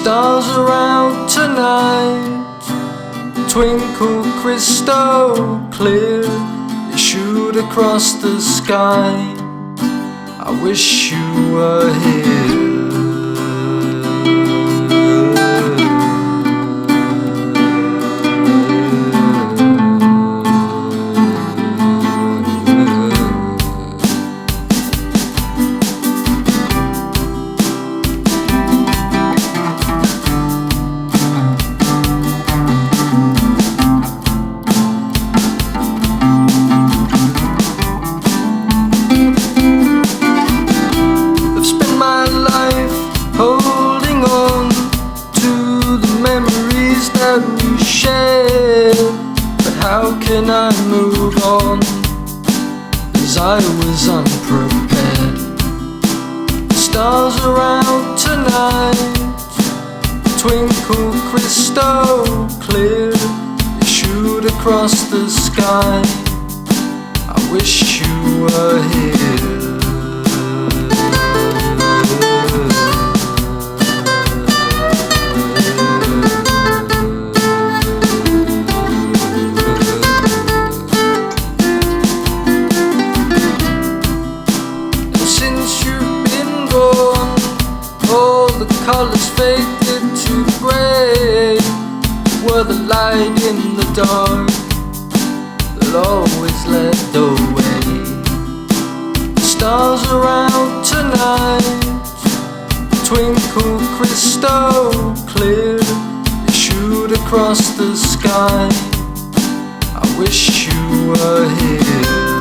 Stars are out tonight, twinkle crystal clear. They shoot across the sky. I wish you were here. Holding on to the memories that we shared, but how can I move on as I was unprepared? The stars are out tonight, twinkle crystal clear. They shoot across the sky. I wish you were here. All the colors faded to grey. Were the light in the dark that always led the way. The stars are out tonight, twinkle crystal clear. They shoot across the sky. I wish you were here.